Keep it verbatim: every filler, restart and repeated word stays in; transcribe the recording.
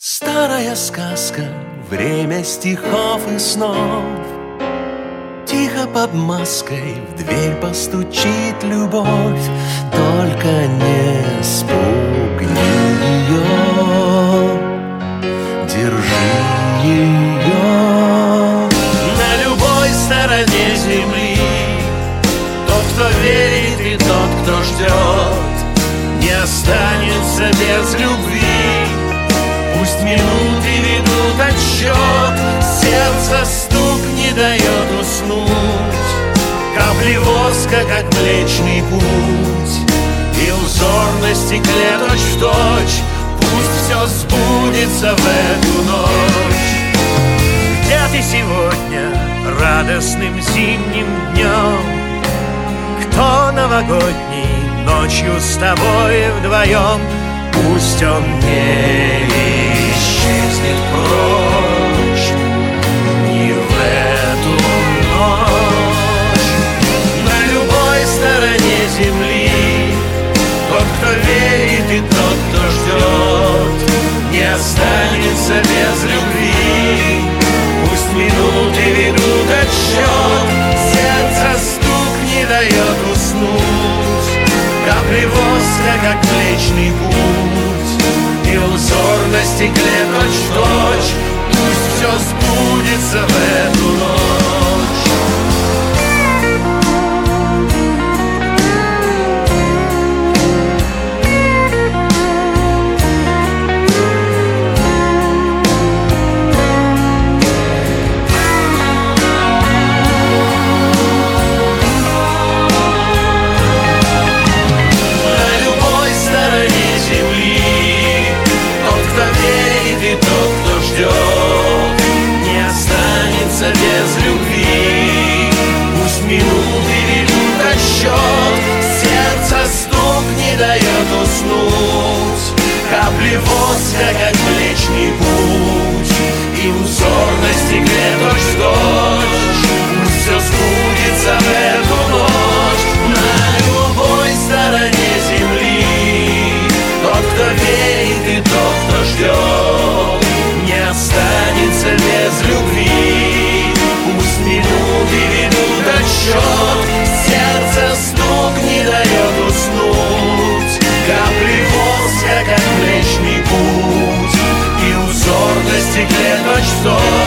Старая сказка, время стихов и снов. Тихо под маской в дверь постучит любовь. Только не спугни ее, держи ее. На любой стороне земли тот, кто верит, и тот, кто ждет, не останется без любви. Пусть минуты ведут отсчет, сердце стук не дает уснуть. Капли воска, как Млечный Путь, и узор на стекле точь-в-точь. Пусть все сбудется в эту ночь. Где ты сегодня радостным зимним днем? Кто новогодней ночью с тобой вдвоем? Пусть он не исчезнет прочь ни в эту ночь. На любой стороне земли тот, кто верит, и тот, кто ждет, не останется без любви. Пусть минуты ведут отсчет, сердце стук не дает уснуть. Капли воска, как Млечный Путь, и узор на стекле точь-в-точь. Пусть все сбудется в эту ночь. Не останется без любви. Пусть минуты ведут отсчет, сердце стук не дает уснуть. Капли воска, как Млечный Путь, и узор на стекле точь-в-точь. Пусть все сбудется в эту ночь. На любой стороне земли тот, кто верит, и тот, кто ждет, не останется без любви. Пусть минуты ведут отсчет, сердце стук не дает уснуть. Капли воска, как Млечный Путь, и узор на стекле точь-в-точь.